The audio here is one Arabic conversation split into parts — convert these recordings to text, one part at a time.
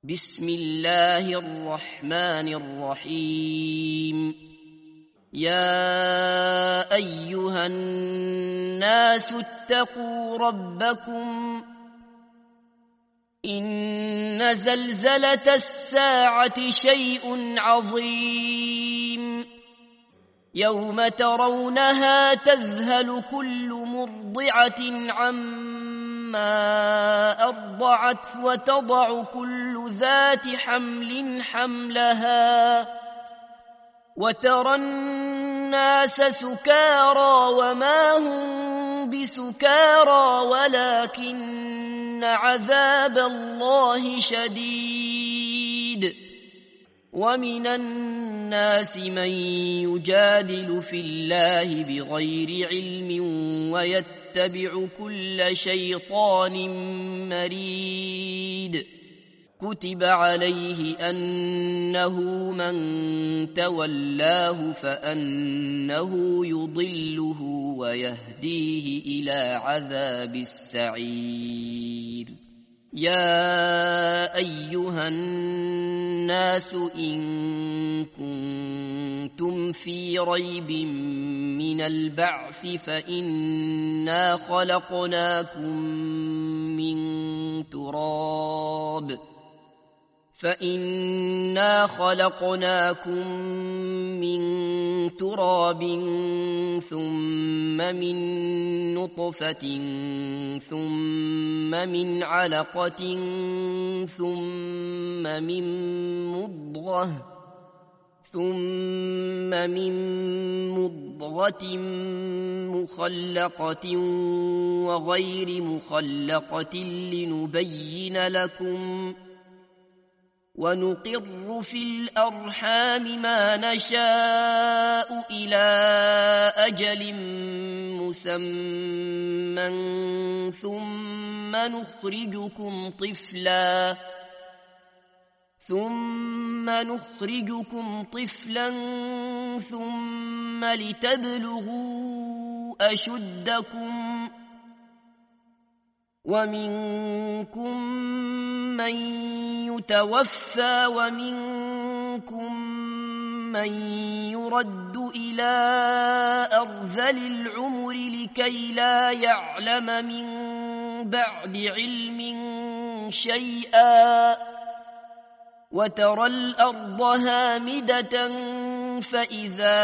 بسم الله الرحمن الرحيم. يا أيها الناس اتقوا ربكم إن زلزلة الساعة شيء عظيم يوم ترونها تذهل كل مرضعة عما أرضعت وتضع كل ذات حمل حملها وترى الناس سكارى وما هم بسكارى ولكن عذاب الله شديد. ومن الناس من يجادل في الله بغير علم ويتبع كل شيطان مريد. كتب عليه أنه من تولاه فأنه يضله ويهديه إلى عذاب السعير. يا أيها الناس إن كنتم في ريب من البعث فإنا خلقناكم من تراب ثم من نطفة ثم من علقة ثم من مضغة مخلقة وغير مخلقة لنبين لكم ونقر في الأرحام ما نشاء إلى أجل مسمى ثم نخرجكم طفلا ثم لتبلغوا أشدكم ومنكم من يتوفى ومنكم من يرد إلى أرذل العمر لكي لا يعلم من بعد علم شيئا. وترى الأرض هامدة فإذا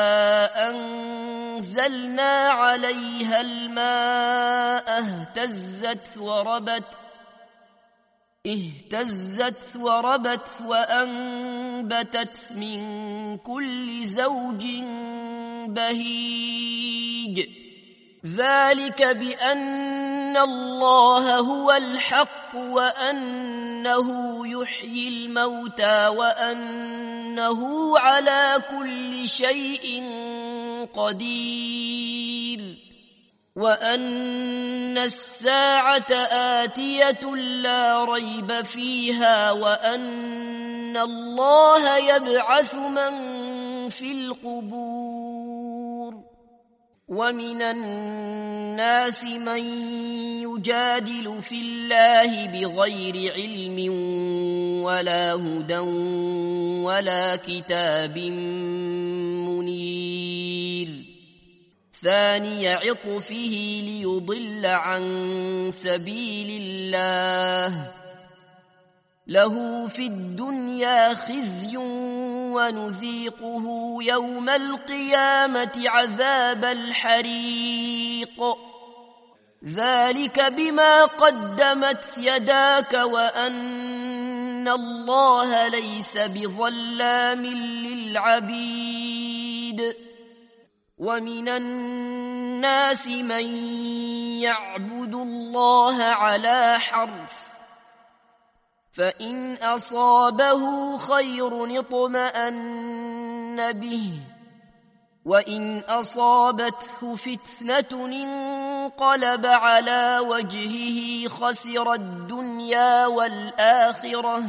أنزلنا عليها الماء اهتزت وربت وأنبتت من كل زوج بهيج. ذلك بأن الله هو الحق وأنه يحيي الموتى وأنه على كل شيء قدير وأن الساعة آتية لا ريب فيها وأن الله يبعث من في القبور. ومن الناس من يجادل في الله بغير علم ولا هدى ولا كتاب منير. ثاني عطفه ليضل عن سبيل الله له في الدنيا خزي ونذيقه يوم القيامة عذاب الحريق. ذلك بما قدمت يداك وأن الله ليس بظلام للعبيد. ومن الناس من يعبد الله على حرف فإن أصابه خير اطمأن به وإن أصابته فتنة انقلب على وجهه خسر الدنيا والآخرة.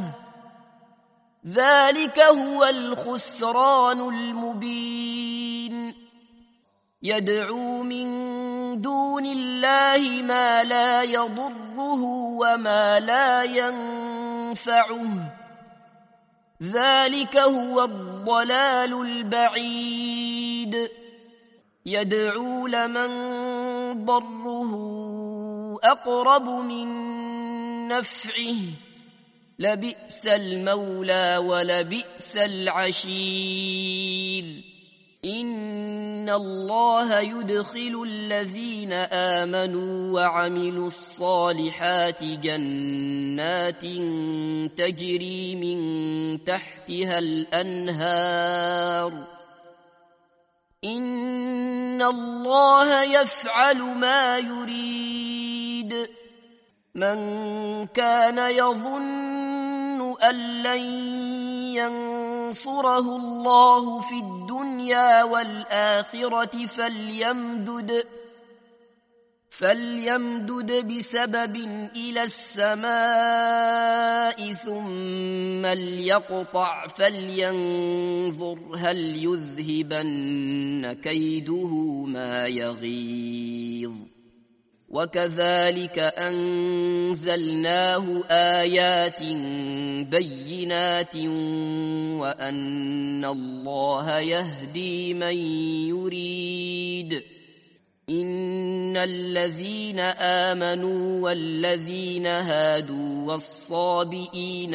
ذلك هو الخسران المبين. يدعو من دون الله ما لا يضره وما لا ينفعه ينفعه ذلك هو الضلال البعيد يدعو لمن ضره أقرب من نفعه لبئس المولى ولبئس العشير إن الله يدخل الذين آمنوا وعملوا الصالحات جنات تجري من تحتها الأنهار إن الله يفعل ما يريد من كان يظن أن لن ينصره الله في الدنيا والآخرة فليمدد بسبب إلى السماء ثم ليقطع فلينظر هل يذهبن كيده ما يغيظ وكذلك أنزلناه آيات بينات وأن الله يهدي من يريد إن الذين آمنوا والذين هادوا والصابئين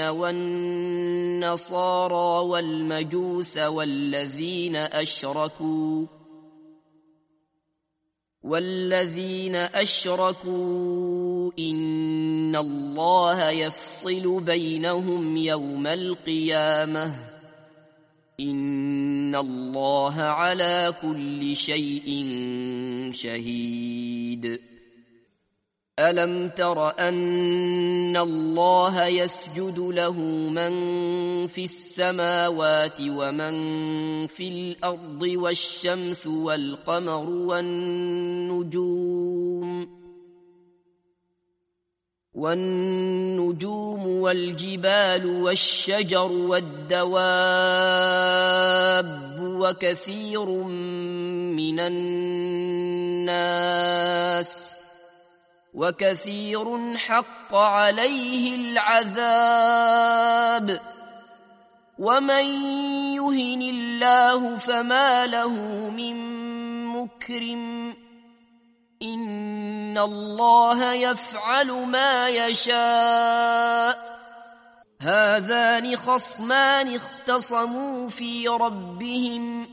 والنصارى والمجوس والذين أشركوا إن الله يفصل بينهم يوم القيامة إن الله على كل شيء شهيد ألم تر أن الله يسجد له من في السماوات ومن في الأرض والشمس والقمر والنجوم والجبال والشجر والدواب وكثير من الناس وكثير حق عليه العذاب ومن يهن الله فما له من مكرم إن الله يفعل ما يشاء هذان خصمان اختصموا في ربهم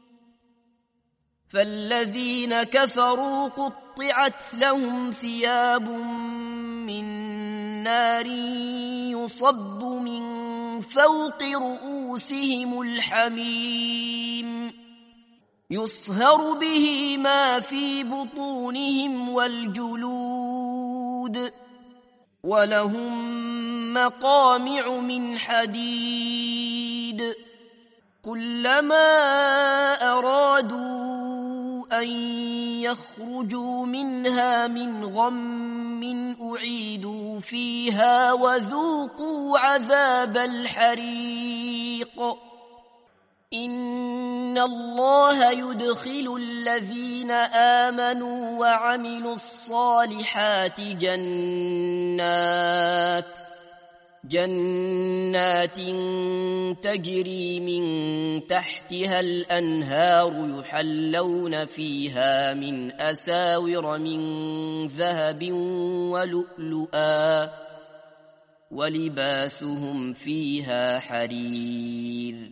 فالذين كفروا قطعت لهم ثياب من نار يصب من فوق رؤوسهم الحميم يصهر به ما في بطونهم والجلود ولهم مقامع من حديد كلما أرادوا أن يخرجوا منها من غم أعيدوا فيها وذوقوا عذاب الحريق إن الله يدخل الذين آمنوا وعملوا الصالحات جنات تجري من تحتها الأنهار يحلون فيها من أساور من ذهب ولؤلؤا ولباسهم فيها حرير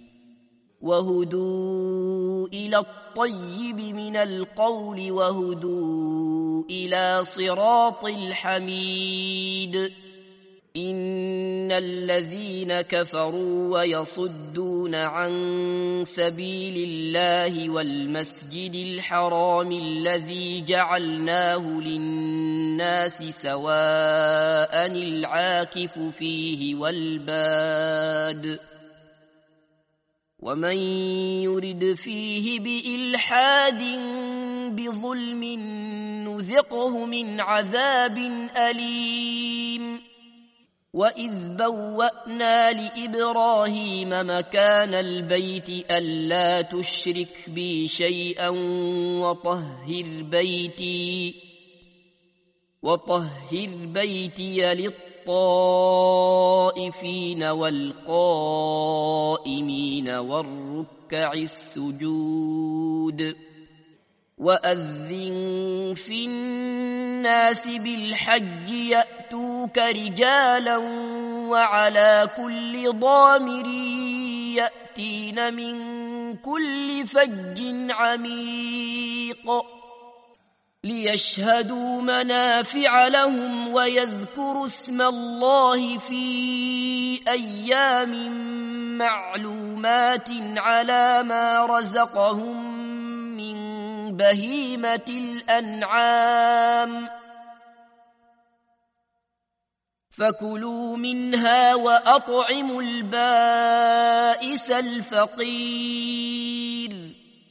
وهدوا إلى الطيب من القول وهدوا إلى صراط الحميد إن الذين كفروا ويصدون عن سبيل الله والمسجد الحرام الذي جعلناه للناس سواء العاكف فيه والباد ومن يرد فيه بإلحاد بظلم نذقه من عذاب أليم وإذ بوأنا لإبراهيم مكان البيت ألا تشرك بي شيئا وطهر بيتي الطائفين والقائمين والركع السجود وأذن في الناس بالحج يأتوك رجالا وعلى كل ضامر يأتين من كل فج عميق ليشهدوا منافع لهم ويذكروا اسم الله في أيام معلومات على ما رزقهم من بهيمة الأنعام فكلوا منها وأطعموا البائس الفقير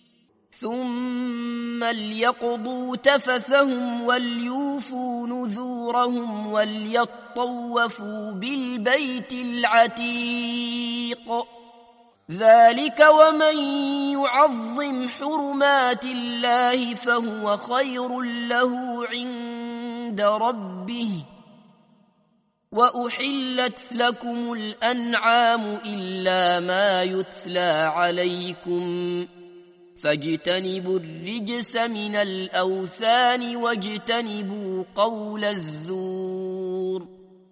ثم ليقضوا تفثهم وليوفوا نذورهم وليطوفوا بالبيت العتيق ذلك ومن يعظم حرمات الله فهو خير له عند ربه وأحلت لكم الأنعام إلا ما يتلى عليكم فاجتنبوا الرجس من الأوثان واجتنبوا قول الزور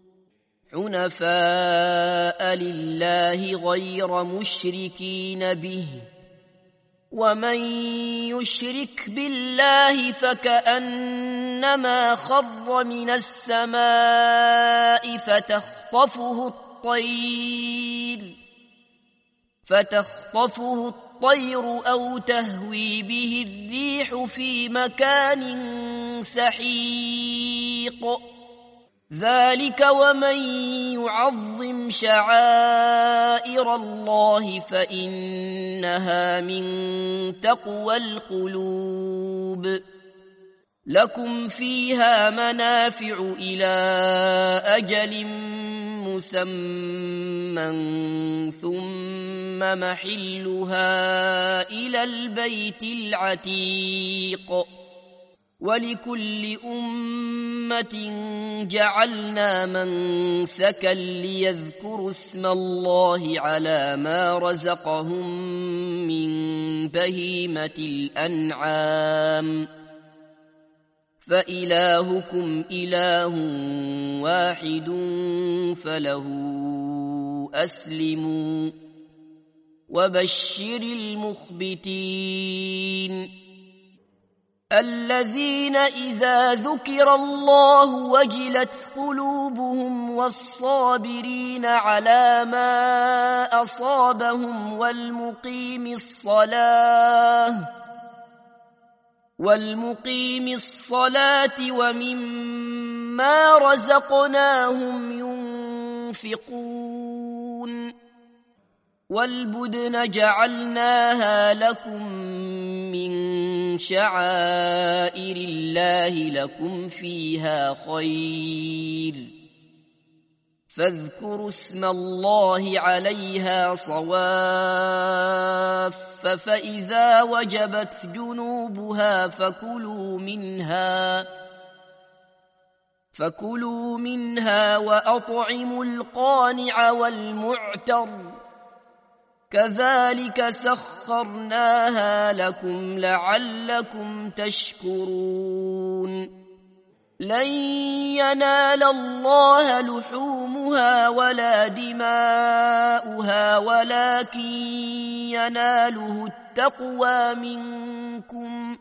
حنفاء لله غير مشركين به ومن يشرك بالله فكأنما خر من السماء فتخطفه الطير أو تهوي به الريح في مكان سحيق ذلك ومن يعظم شعائر الله فإنها من تقوى القلوب لكم فيها منافع إلى أجل مسمى ثم محلها إلى البيت العتيق ولكل أمة جعلنا منسكا ليذكروا اسم الله على ما رزقهم من بهيمة الأنعام فإلهكم إله واحد فله أسلموا وبشر المخبتين الذين إذا ذكر الله وجلت قلوبهم والصابرين على ما أصابهم والمقيم الصلاة ومما رزقناهم ينفقون والبدن جعلناها لكم من شعائر الله لكم فيها خير فاذكروا اسم الله عليها صواف فإذا وجبت جنوبها فكلوا منها وأطعموا القانع والمعتر كذلك سخرناها لكم لعلكم تشكرون لن ينال الله لحومها ولا دماؤها ولكن يناله التقوى منكم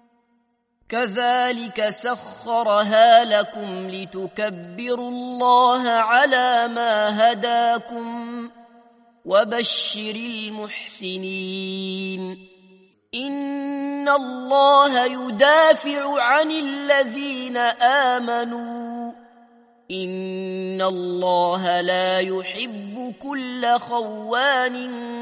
كذلك سخرها لكم لتكبروا الله على ما هداكم وبشر المحسنين إن الله يدافع عن الذين آمنوا إن الله لا يحب كل خوان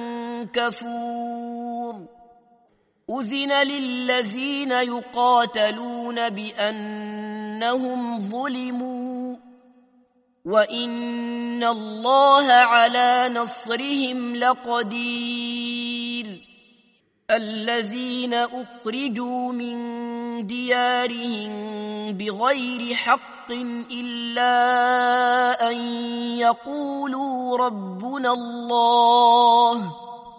كفور أذن للذين يقاتلون بأنهم ظلموا وإن الله على نصرهم لقدير الذين أخرجوا من ديارهم بغير حق إلا أن يقولوا ربنا الله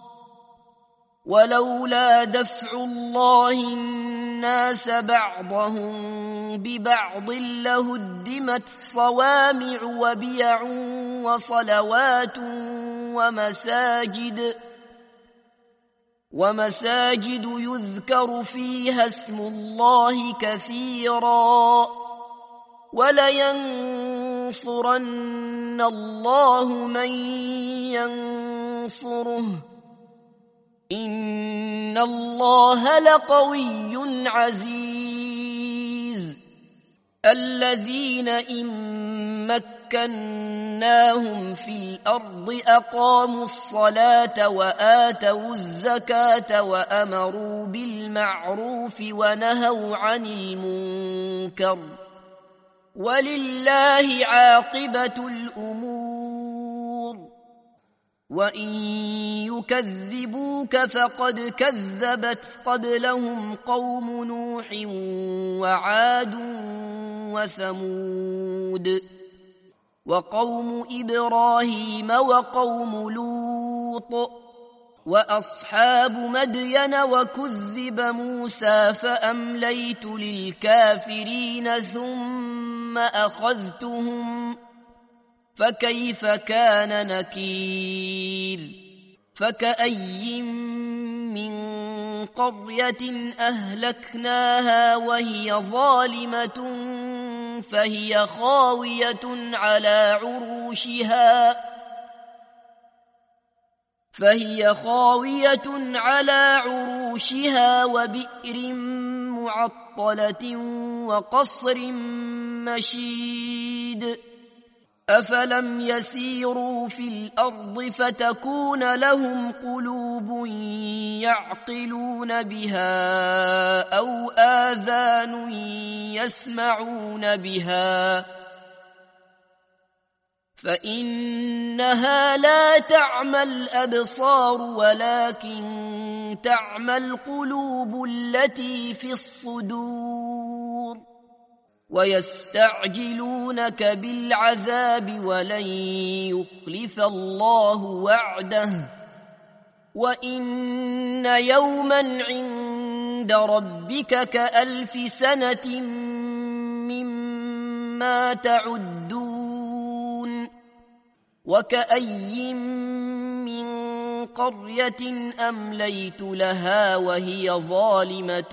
ولولا دفع الله الناس بعضهم ببعض لهدمت صوامع وبيع وصلوات ومساجد يذكر فيها اسم الله كثيرا ولينصرن الله من ينصره إن الله لقوي عزيز الذين إن مكناهم في الأرض أقاموا الصلاة وآتوا الزكاة وأمروا بالمعروف ونهوا عن المنكر ولله عاقبة الأمور وإن يكذبوك فقد كذبت قبلهم قوم نوح وعاد وثمود وقوم إبراهيم وقوم لوط وأصحاب مدين وكذب موسى فأمليت للكافرين ثم أخذتهم فكيف كان نكير فكأي من قرية أهلكناها وهي ظالمة فهي خاوية على عروشها وبئر معطلة وقصر مشيد أفلم يسيروا في الأرض فتكون لهم قلوب يعقلون بها أو آذان يسمعون بها فإنها لا تعمى الأبصار ولكن تعمى القلوب التي في الصدور ويستعجلونك بالعذاب ولن يخلف الله وعده وإن يوما عند ربك كألف سنة مما تعدون وكأي من قرية أمليت لها وهي ظالمة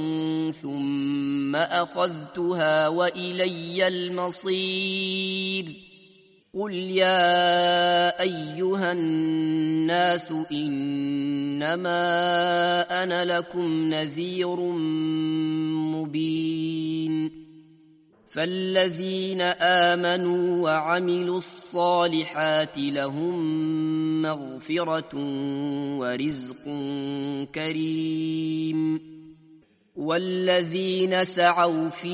ثم أخذتها وإلي المصير قل يا أيها الناس إنما أنا لكم نذير مبين فالذين آمنوا وعملوا الصالحات لهم مغفرة ورزق كريم والذين سعوا في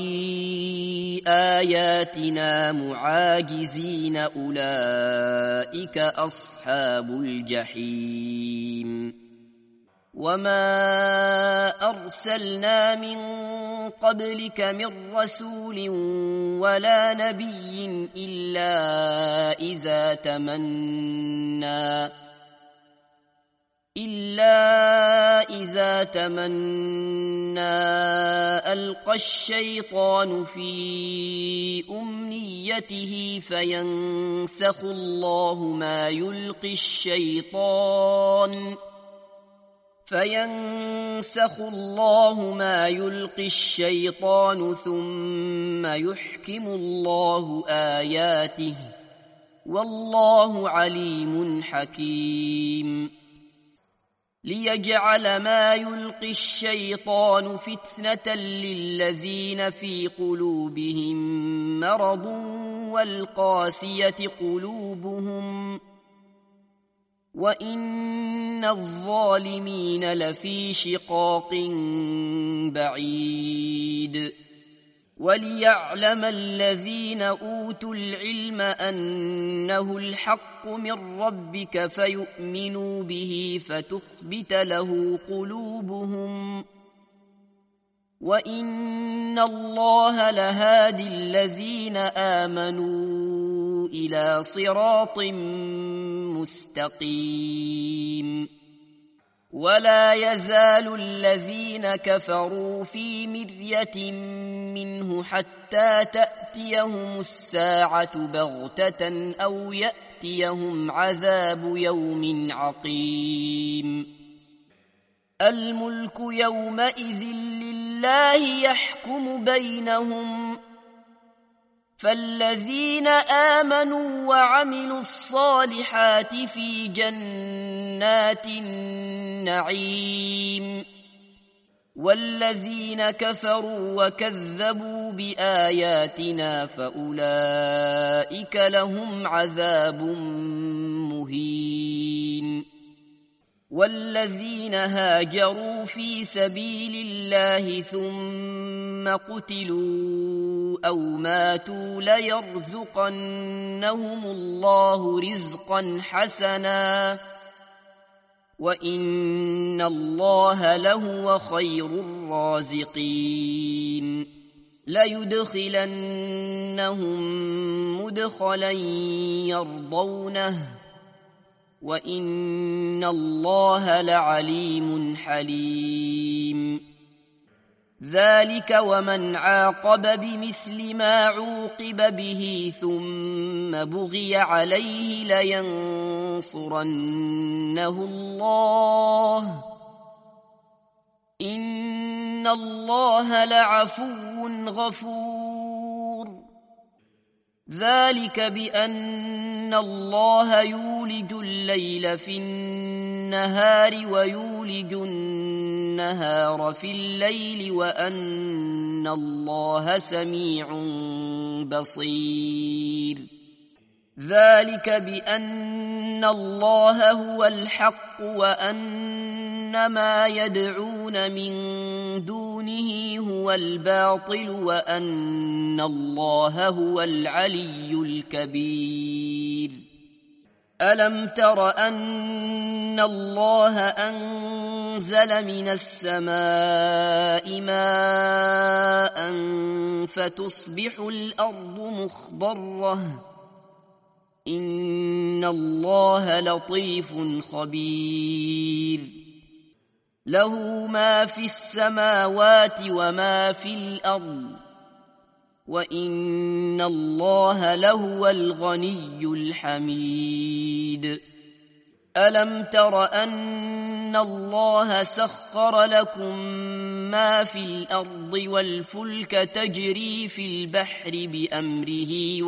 آياتنا معاجزين أولئك أصحاب الجحيم وما أرسلنا من قبلك من رسول ولا نبي إلا إذا تمنى ألقى الشيطان في أمنيته فينسخ الله ما يلقي الشيطان ثم يحكم الله آياته والله عليم حكيم ليجعل ما يلقي الشيطان فتنة للذين في قلوبهم مرض والقاسية قلوبهم وإن الظالمين لفي شقاق بعيد وليعلم الذين أوتوا العلم أنه الحق من ربك فيؤمنوا به فتخبت له قلوبهم وإن الله لهادي الذين آمنوا إلى صراط مستقيم ولا يزال الذين كفروا في مرية منه حتى تأتيهم الساعة بغتة أو يأتيهم عذاب يوم عقيم الملك يومئذ لله يحكم بينهم فالذين آمنوا وعملوا الصالحات في جنات النعيم والذين كفروا وكذبوا بآياتنا فأولئك لهم عذاب مهين والذين هاجروا في سبيل الله ثم قتلوا أو ماتوا ليرزقنهم الله رزقا حسنا وإن الله لهو خير الرازقين ليدخلنهم مدخلا يرضونه وإن الله لعليم حليم ذلك ومن عاقب بمثل ما عوقب به ثم بغي عليه لينصرنه الله إن الله لعفو غفور ذلك بأن الله يولج الليل في النهار ويولج النهار في الليل وأن الله سميع بصير ذلك بأن الله هو الحق وأن ما يدعون من دونه هو الباطل وأن الله هو العلي الكبير ألم تر أن الله أنزل من السماء ماء فتصبح الأرض مخضرة إن الله لطيف خبير له ما في السماوات وما في الأرض وإن الله لهو الغني الحميد ألم تر أن الله سخر لكم ما في الأرض والفلك تجري في البحر بأمره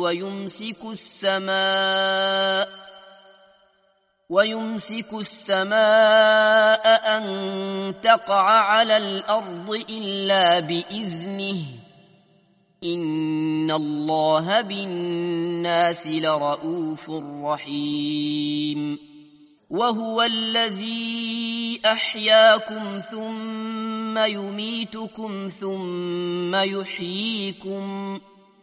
ويمسك السماء أن تقع على الأرض إلا بإذنه إن الله بالناس لرؤوف رحيم وهو الذي أحياكم ثم يميتكم ثم يحييكم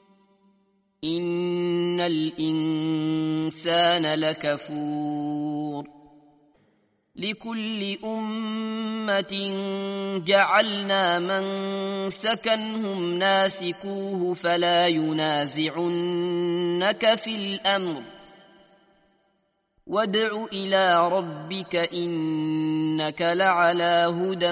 إن الإنسان لكفور لكل أمة جعلنا من سكنهم ناسكوه فلا ينازعنك في الأمر وادع إلى ربك إنك لعلى هدى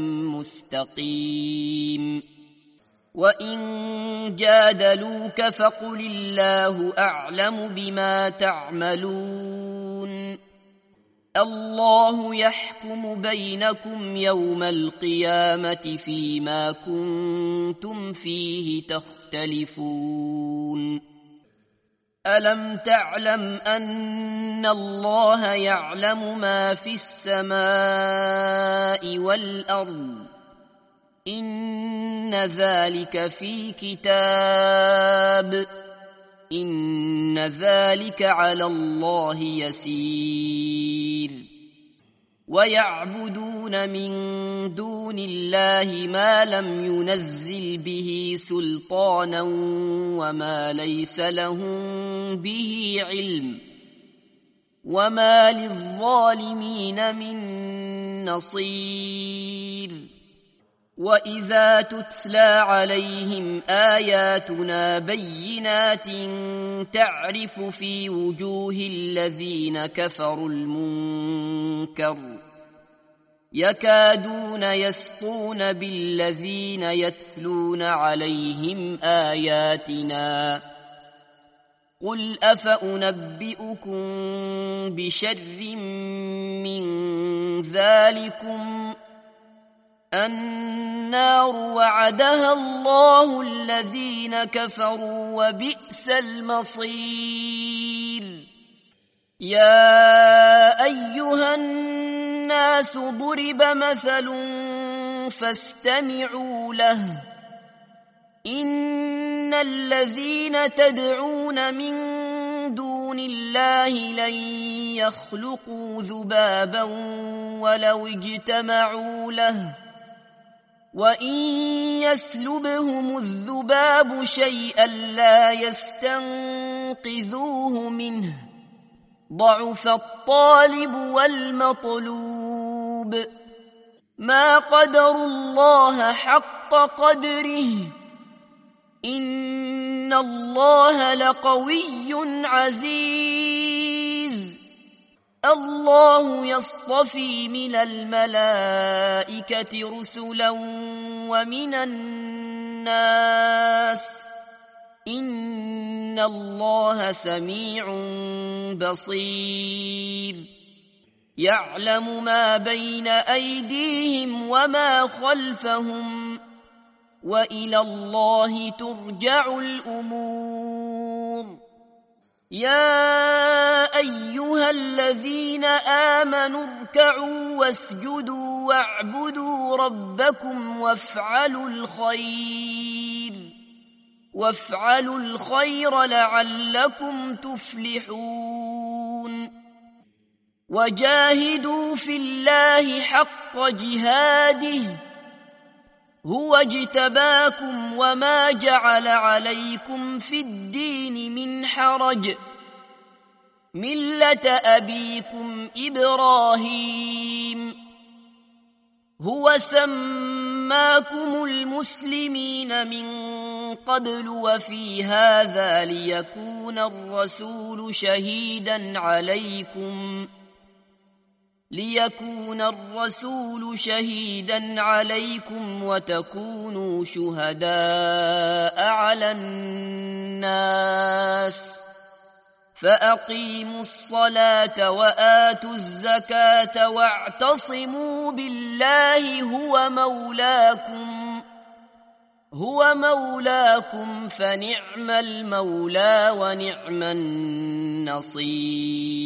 مستقيم وإن جادلوك فقل الله أعلم بما تعملون الله يحكم بينكم يوم القيامة فيما كنتم فيه تختلفون ألم تعلم أن الله يعلم ما في السماء والأرض إن ذلك في كتاب إن ذلك على الله يسير ويعبدون من دون الله ما لم ينزل به سلطانا وما ليس لهم به علم وما للظالمين من نصير وإذا تتلى عليهم آياتنا بينات تعرف في وجوه الذين كفروا المنكر يكادون يسطون بالذين يتلون عليهم آياتنا قل أفأنبئكم بشر من ذلكم النار وعدها الله الذين كفروا وبئس المصير يا أيها الناس ضرب مثل فاستمعوا له إن الذين تدعون من دون الله لن يخلقوا ذبابا ولو اجتمعوا له وإن يسلبهم الذباب شيئا لا يستنقذوه منه ضعف الطالب والمطلوب ما قدروا الله حق قدره إن الله لقوي عزيز الله يصطفي من الملائكة رسلا ومن الناس إن الله سميع بصير يعلم ما بين أيديهم وما خلفهم وإلى الله ترجع الأمور يا أيها الذين آمنوا اركعوا واسجدوا واعبدوا ربكم وافعلوا الخير لعلكم تفلحون وجاهدوا في الله حق جهاده هو اجتباكم وما جعل عليكم في الدين من حرج ملة أبيكم إبراهيم هو سماكم المسلمين من قبل وفي هذا ليكون الرسول شهيدا عليكم وتكونوا شهداء على الناس فأقيموا الصلاة وآتوا الزكاة واعتصموا بالله هو مولاكم فنعم المولى ونعم النصير